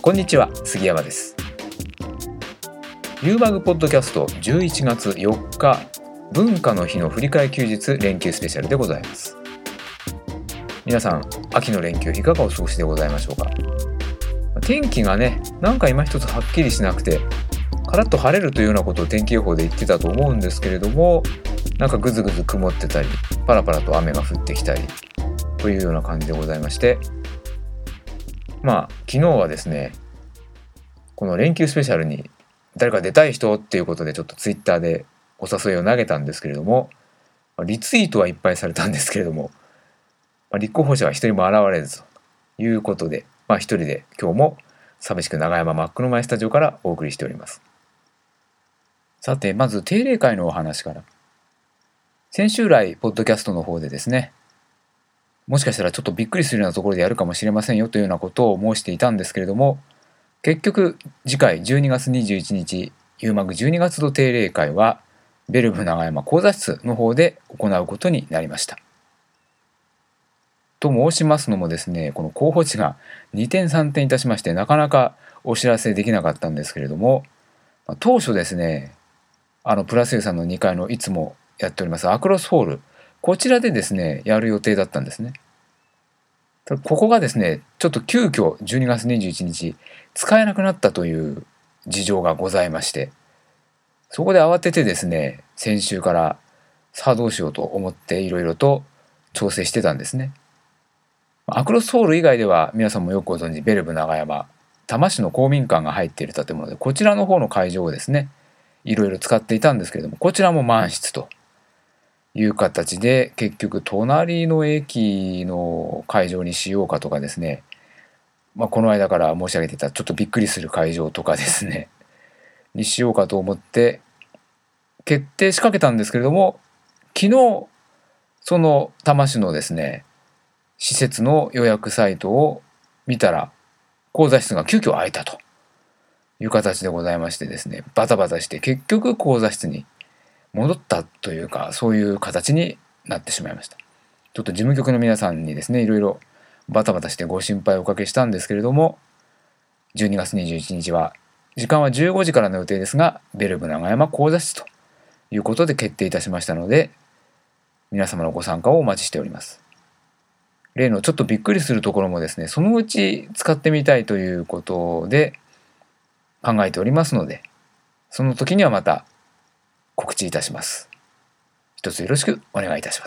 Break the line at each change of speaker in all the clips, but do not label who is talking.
こんにちは、杉山です。ユーマグポッドキャスト11月4日文化の日の振り替え休日連休スペシャルでございます。皆さん、秋の連休いかがお過ごしでございましょうか。天気がね、なんか今一つはっきりしなくて、カラッと晴れるというようなことを天気予報で言ってたと思うんですけれども、なんかぐずぐず曇ってたり、パラパラと雨が降ってきたりというような感じでございまして、昨日はですね、この連休スペシャルに誰か出たい人っていうことでちょっとツイッターでお誘いを投げたんですけれども、リツイートはいっぱいされたんですけれども、立候補者は一人も現れずということで、一人で今日も寂しく長山真っ黒前スタジオからお送りしております。さて、まず定例会のお話から。先週来ポッドキャストの方でですね、もしかしたらちょっとびっくりするようなところでやるかもしれませんよというようなことを申していたんですけれども、結局次回12月21日ユーマグ12月度定例会はベルブ長山講座室の方で行うことになりました。と申しますのもですね、この候補地が2点3点いたしましてなかなかお知らせできなかったんですけれども、当初ですね、プラスユーさんの2階のいつもやっておりますアクロスホール、こちらでですねやる予定だったんですね。ここがですねちょっと急遽12月21日使えなくなったという事情がございまして、そこで慌ててですね先週からさあどうしようと思っていろいろと調整してたんですね。アクロスホール以外では皆さんもよくご存知ベルブ長山多摩市の公民館が入っている建物で、こちらの方の会場をですねいろいろ使っていたんですけれども、こちらも満室という形で結局隣の駅の会場にしようかとかですね、この間から申し上げていたちょっとびっくりする会場とかですねにしようかと思って決定しかけたんですけれども、昨日その多摩市のですね施設の予約サイトを見たら講座室が急遽空いたという形でございましてですね、バタバタして結局講座室に戻ったというか、そういう形になってしまいました。ちょっと事務局の皆さんにですねいろいろバタバタしてご心配をおかけしたんですけれども、12月21日は時間は15時からの予定ですがベルブ長山講座室ということで決定いたしましたので、皆様のご参加をお待ちしております。例のちょっとびっくりするところもですねそのうち使ってみたいということで考えておりますので、その時にはまた告知いたします。一つよろしくお願いいたします。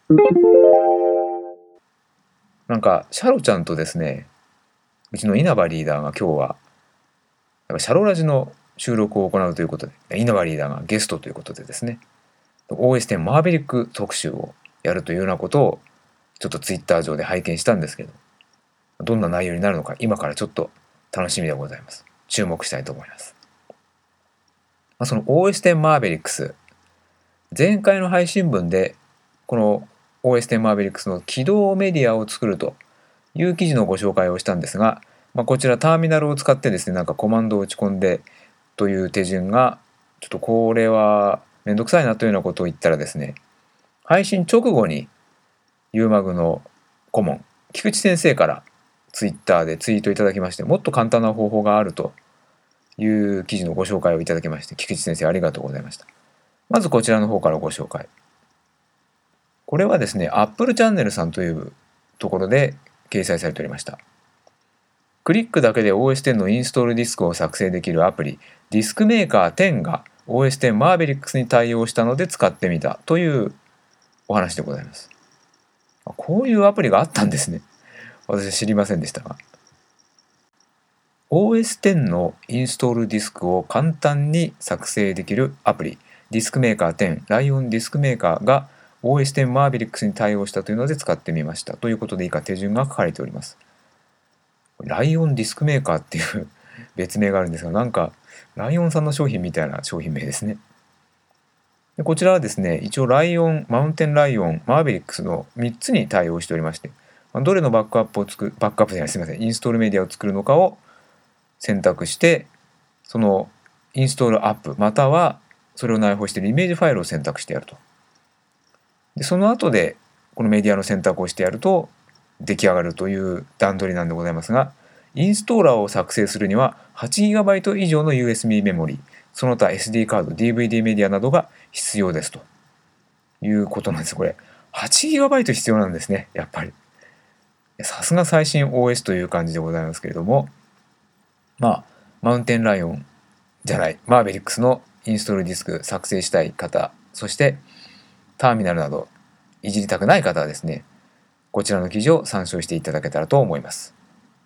なんかシャロちゃんとですね、うちの稲葉リーダーが今日はシャロラジの収録を行うということで、稲葉リーダーがゲストということでですね OS10 マーベリック特集をやるというようなことをちょっとツイッター上で拝見したんですけど、どんな内容になるのか今からちょっと楽しみでございます。注目したいと思います。その OS10 マーベリックス、前回の配信分でこの OS10 マーベリックスの起動メディアを作るという記事のご紹介をしたんですが、こちらターミナルを使ってですねなんかコマンドを打ち込んでという手順がちょっとこれはめんどくさいなというようなことを言ったらですね、配信直後にユーマグの顧問菊池先生からツイッターでツイートいただきまして、もっと簡単な方法があるという記事のご紹介をいただきまして、菊池先生ありがとうございました。まずこちらの方からご紹介。これはですね Apple チャンネルさんというところで掲載されておりました。クリックだけで OS10 のインストールディスクを作成できるアプリディスクメーカー10が OS10 マーベリックスに対応したので使ってみたというお話でございます。こういうアプリがあったんですね。私は知りませんでしたが、 OS10 のインストールディスクを簡単に作成できるアプリディスクメーカー10ライオンディスクメーカーが OS10 マーベリックスに対応したというので使ってみましたということで以下手順が書かれております。ライオンディスクメーカーっていう別名があるんですが、なんかライオンさんの商品みたいな商品名ですね。でこちらはですね一応ライオン、マウンテンライオン、マーベリックスの3つに対応しておりまして、どれのバックアップじゃない、すみません、インストールメディアを作るのかを選択して、そのインストールアップまたはそれを内包しているイメージファイルを選択してやると。でその後でこのメディアの選択をしてやると出来上がるという段取りなんでございますが、 インストーラーを作成するには 8GB 以上の USB メモリ、その他 SD カード、DVD メディアなどが必要ですということなんです。これ 8GB 必要なんですね。やっぱりさすが最新 OS という感じでございますけれども、マウンテンライオンじゃないマーベリックスのインストールディスク作成したい方、そしてターミナルなどいじりたくない方はですね、こちらの記事を参照していただけたらと思います。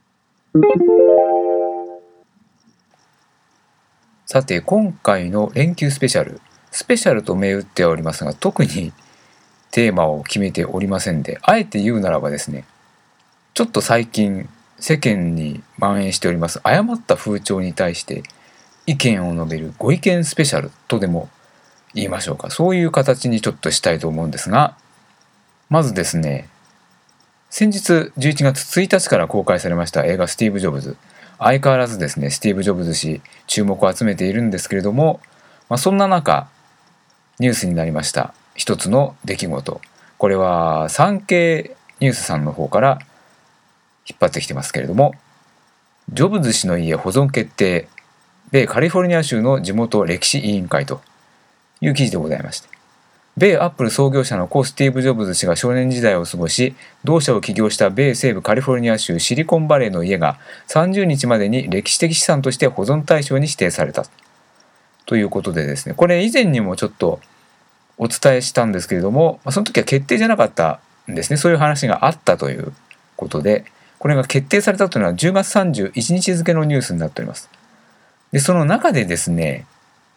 さて今回の連休スペシャルと銘打っておりますが、特にテーマを決めておりませんで、あえて言うならばですね、ちょっと最近世間に蔓延しております誤った風潮に対して意見を述べるご意見スペシャルとでも言いましょうか、そういう形にちょっとしたいと思うんですが、まずですね、先日11月1日から公開されました映画スティーブ・ジョブズ、相変わらずですねスティーブ・ジョブズ氏注目を集めているんですけれども、そんな中ニュースになりました一つの出来事、これは産経ニュースさんの方から引っ張ってきてますけれども、ジョブズ氏の家保存決定、米カリフォルニア州の地元歴史委員会という記事でございまして、米アップル創業者の故スティーブ・ジョブズ氏が少年時代を過ごし、同社を起業した米西部カリフォルニア州シリコンバレーの家が30日までに歴史的資産として保存対象に指定されたということでですね、これ以前にもちょっとお伝えしたんですけれども、その時は決定じゃなかったんですね。そういう話があったということで、これが決定されたというのは10月31日付のニュースになっております。でその中でですね、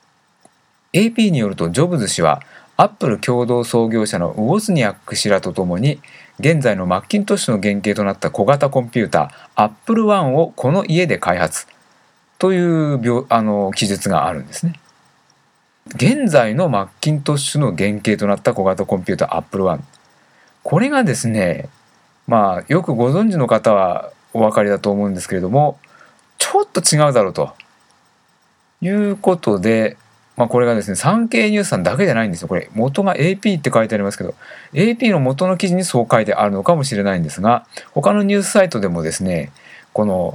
AP によるとジョブズ氏はアップル共同創業者のウォズニャック氏らとともに現在のマッキントッシュの原型となった小型コンピューター Apple One をこの家で開発という記述があるんですね。現在のマッキントッシュの原型となった小型コンピューター Apple One、 これがですね、よくご存知の方はお分かりだと思うんですけれども、ちょっと違うだろうということで、これがですね産経ニュースさんだけじゃないんですよ。これ元が AP って書いてありますけど、 AP の元の記事にそう書いてあるのかもしれないんですが、他のニュースサイトでもですね、この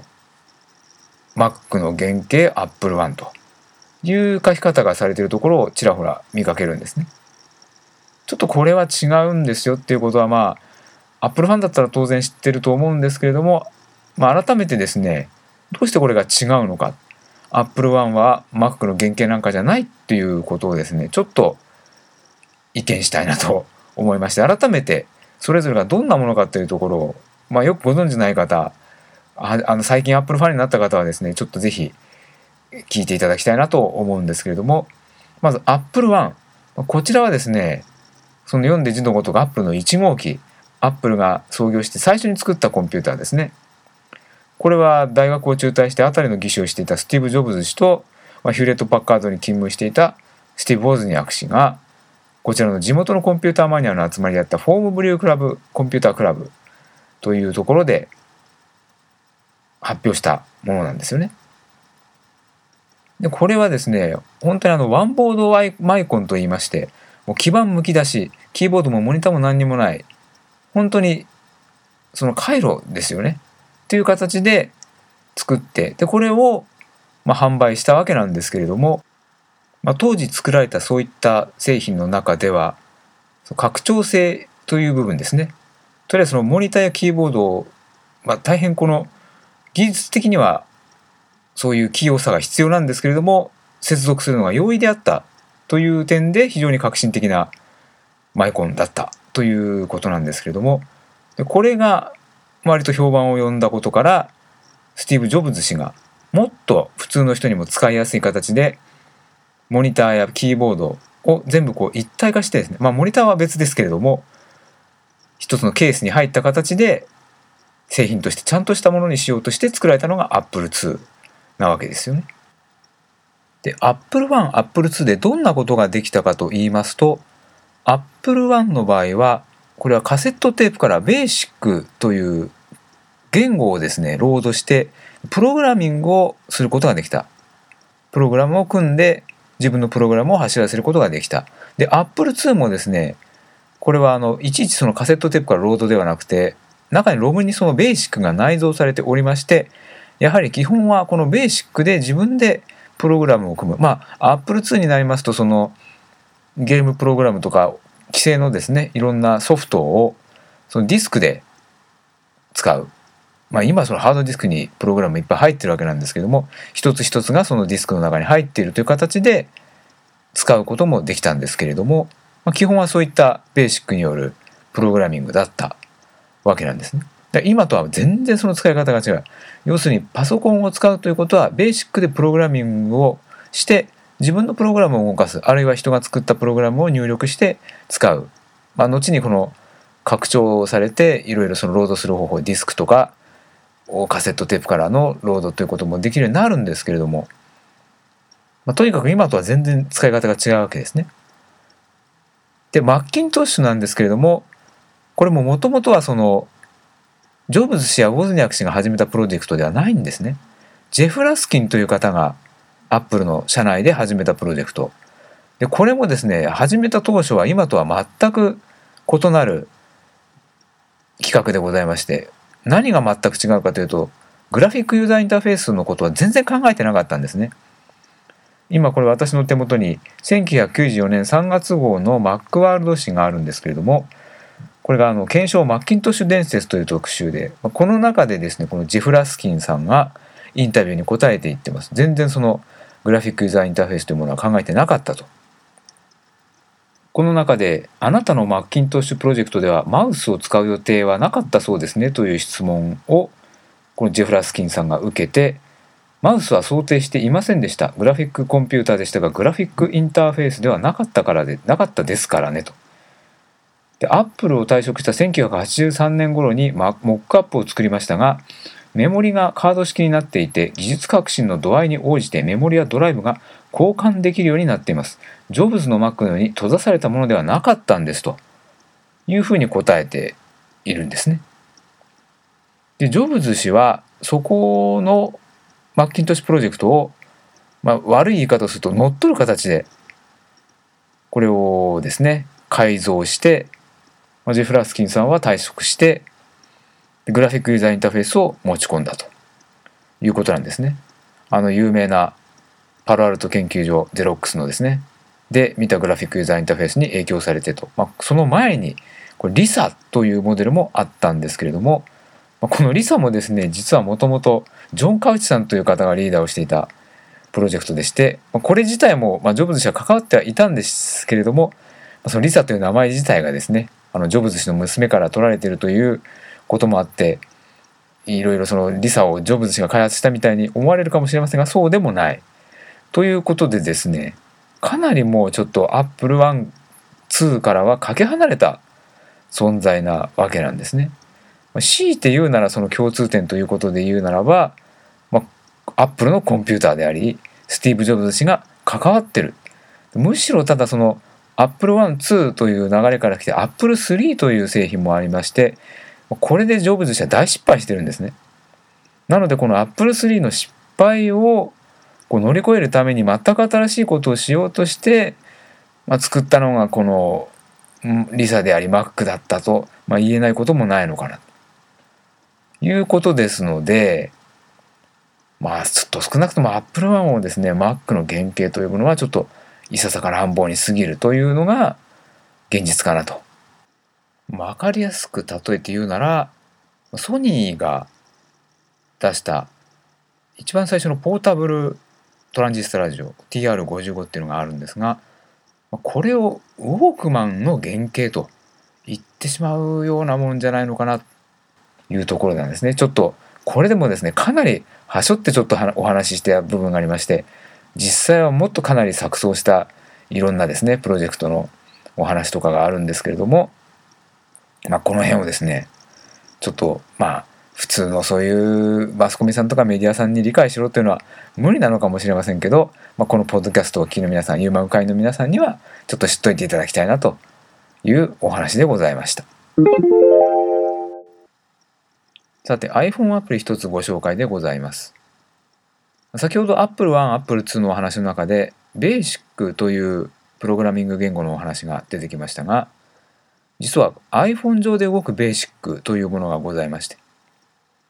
Mac の原型 Apple One という書き方がされているところをちらほら見かけるんですね。ちょっとこれは違うんですよっていうことはApple ファンだったら当然知ってると思うんですけれども、改めてですね、どうしてこれが違うのか、Apple One は Mac の原型なんかじゃないっていうことをですね、ちょっと意見したいなと思いまして、改めてそれぞれがどんなものかというところを、よくご存知ない方、最近 Apple ファンになった方はですね、ちょっとぜひ聞いていただきたいなと思うんですけれども、まず Apple One、こちらはですね、その読んで字のごとく Apple の1号機、Apple が創業して最初に作ったコンピューターですね。これは大学を中退して辺りの技師をしていたスティーブ・ジョブズ氏と、ヒューレット・パッカードに勤務していたスティーブ・ウォズニャク氏が、こちらの地元のコンピューターマニアの集まりだったフォームブリュークラブコンピュータークラブというところで発表したものなんですよね。でこれはですね、本当にワンボードマイコンといいまして、もう基板むき出し、キーボードもモニターも何にもない、本当にその回路ですよねっていう形で作って、でこれを販売したわけなんですけれども、当時作られたそういった製品の中では拡張性という部分ですね、とりあえずそのモニターやキーボードを、大変この技術的にはそういう器用さが必要なんですけれども、接続するのが容易であったという点で非常に革新的なマイコンだったということなんですけれども、でこれが割と評判を呼んだことから、スティーブ・ジョブズ氏がもっと普通の人にも使いやすい形でモニターやキーボードを全部一体化してですね、モニターは別ですけれども一つのケースに入った形で製品としてちゃんとしたものにしようとして作られたのが Apple II なわけですよね。で Apple I、Apple II でどんなことができたかと言いますと、 Apple I の場合はこれはカセットテープからベーシックという言語をですねロードしてプログラミングをすることができた。プログラムを組んで自分のプログラムを走らせることができた。で Apple II もですね、これはいちいちそのカセットテープからロードではなくて、中にロムにそのベーシックが内蔵されておりまして、 やはり基本はこのベーシックで自分でプログラムを組む。Apple II になりますとそのゲームプログラムとか既成のですねいろんなソフトをそのディスクで使う。今そのハードディスクにプログラムいっぱい入ってるわけなんですけども、一つ一つがそのディスクの中に入っているという形で使うこともできたんですけれども、基本はそういったベーシックによるプログラミングだったわけなんですね。今とは全然その使い方が違う。要するにパソコンを使うということはベーシックでプログラミングをして自分のプログラムを動かす、あるいは人が作ったプログラムを入力して使う。後にこの拡張されていろいろそのロードする方法、ディスクとかカセットテープからのロードということもできるようになるんですけれども、とにかく今とは全然使い方が違うわけですね。でマッキントッシュなんですけれども、これももともとはそのジョブズ氏やウォズニャク氏が始めたプロジェクトではないんですね。ジェフ・ラスキンという方がアップルの社内で始めたプロジェクトで、これもですね始めた当初は今とは全く異なる企画でございまして、何が全く違うかというとグラフィックユーザーインターフェースのことは全然考えてなかったんですね。今これ私の手元に1994年3月号のマックワールド誌があるんですけれども、これが検証マッキントッシュ伝説という特集で、この中でですねこのジェフ・ラスキンさんがインタビューに答えていってます。全然そのグラフィックユーザーインターフェースというものは考えてなかったと。この中であなたのマッキントッシュプロジェクトではマウスを使う予定はなかったそうですねという質問をこのジェフ・ラスキンさんが受けて、マウスは想定していませんでした。グラフィックコンピューターでしたがグラフィックインターフェースではなかったですからねと。でアップルを退職した1983年頃にモックアップを作りましたが、メモリがカード式になっていて技術革新の度合いに応じてメモリやドライブが交換できるようになっています。ジョブズの Mac のように閉ざされたものではなかったんですというふうに答えているんですね。でジョブズ氏はそこのマッキントッシュプロジェクトを、悪い言い方をすると乗っ取る形でこれをですね改造して、ジェフ・ラスキンさんは退職してグラフィックユーザーインターフェースを持ち込んだということなんですね。有名なパロアルト研究所ゼロックスのですねで見たグラフィックユーザーインターフェースに影響されてと、その前にこれリサというモデルもあったんですけれども、このリサもですね実はもともとジョン・カウチさんという方がリーダーをしていたプロジェクトでして、これ自体もジョブズ氏は関わってはいたんですけれども、そのリサという名前自体がですねジョブズ氏の娘から取られているということもあって、いろいろそのリサをジョブズ氏が開発したみたいに思われるかもしれませんが、そうでもないということでですね、かなりもうちょっとアップル1、2からはかけ離れた存在なわけなんですね。強いて言うならその共通点ということで言うならば、アップルのコンピューターでありスティーブ・ジョブズ氏が関わってる。むしろただそのアップル1、2という流れから来てアップル3という製品もありまして、これでジョブズ氏は大失敗してるんですね。なのでこのアップル3の失敗を乗り越えるために全く新しいことをしようとして、作ったのがこのリサであり Mac だったと、言えないこともないのかなということですので、ちょっと少なくとも Apple 1をですね Mac の原型というものはちょっといささか乱暴に過ぎるというのが現実かなと。分かりやすく例えて言うなら、ソニーが出した一番最初のポータブルトランジスタラジオ TR55 っていうのがあるんですが、これをウォークマンの原型と言ってしまうようなもんじゃないのかなというところなんですね。ちょっとこれでもですねかなりはしょってちょっとお話しした部分がありまして、実際はもっとかなり錯綜したいろんなですねプロジェクトのお話とかがあるんですけれども、この辺をですねちょっと普通のそういうマスコミさんとかメディアさんに理解しろというのは無理なのかもしれませんけど、このポッドキャストをお聞きの皆さん、ユーマン会の皆さんにはちょっと知っといていただきたいなというお話でございました。さて iPhone アプリ一つご紹介でございます。先ほど Apple 1、Apple 2のお話の中で BASIC というプログラミング言語のお話が出てきましたが、実は iPhone 上で動く BASIC というものがございまして、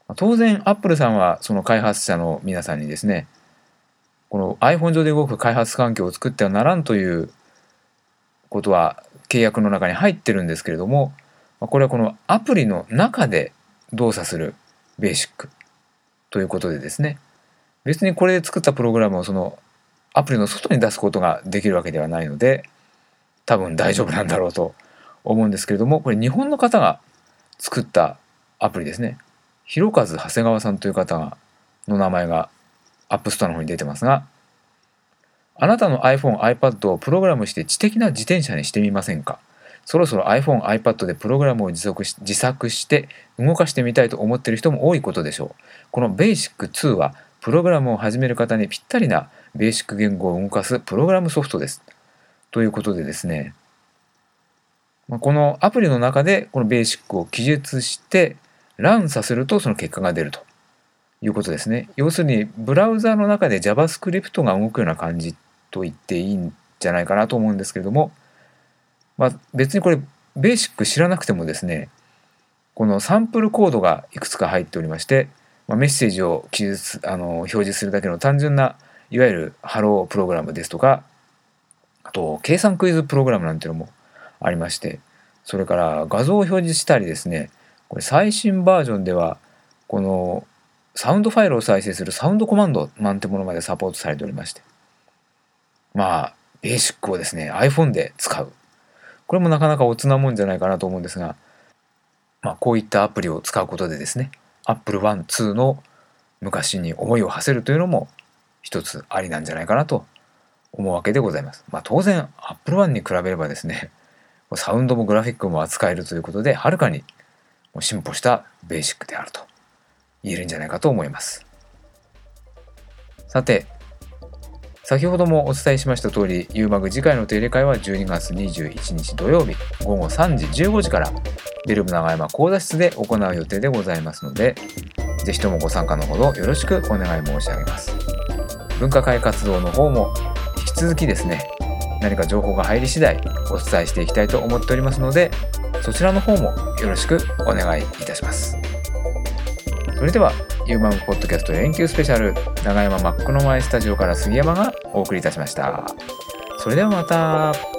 当然 Apple さんはその開発者の皆さんにですね、この iPhone 上で動く開発環境を作ってはならんということは契約の中に入ってるんですけれども、これはこのアプリの中で動作するベーシックということでですね、別にこれで作ったプログラムをそのアプリの外に出すことができるわけではないので、多分大丈夫なんだろうと思うんですけれども、これ日本の方が作ったアプリですね。広和長谷川さんという方の名前がアップストアの方に出てますが、あなたの iPhone、iPad をプログラムして知的な自転車にしてみませんか。そろそろ iPhone、iPad でプログラムを自作して動かしてみたいと思っている人も多いことでしょう。この Basic2 はプログラムを始める方にぴったりなベーシック言語を動かすプログラムソフトです。ということでですね、このアプリの中でこのベーシックを記述してランさせるとその結果が出るということですね。要するにブラウザの中で JavaScript が動くような感じと言っていいんじゃないかなと思うんですけれども、別にこれベーシック知らなくてもですね、このサンプルコードがいくつか入っておりまして、メッセージを表示するだけの単純ないわゆるハロープログラムですとか、あと計算クイズプログラムなんていうのもありまして、それから画像を表示したりですね、これ最新バージョンではこのサウンドファイルを再生するサウンドコマンドなんてものまでサポートされておりまして、ベーシックをですね iPhone で使う、これもなかなかおつなもんじゃないかなと思うんですが、こういったアプリを使うことでですね Apple One、2の昔に思いを馳せるというのも一つありなんじゃないかなと思うわけでございます。当然 Apple One に比べればですね、サウンドもグラフィックも扱えるということではるかに進歩したベーシックであると言えるんじゃないかと思います。さて、先ほどもお伝えしました通り、ユーマグ次回の定例会は12月21日土曜日午後3時15時からベルブ長山講座室で行う予定でございますので、ぜひともご参加のほどよろしくお願い申し上げます。文化会活動の方も引き続きですね、何か情報が入り次第お伝えしていきたいと思っておりますので、そちらの方もよろしくお願いいたします。それではユーマグポッドキャスト連休スペシャル、長山マックの前スタジオから杉山がお送りいたしました。それではまた。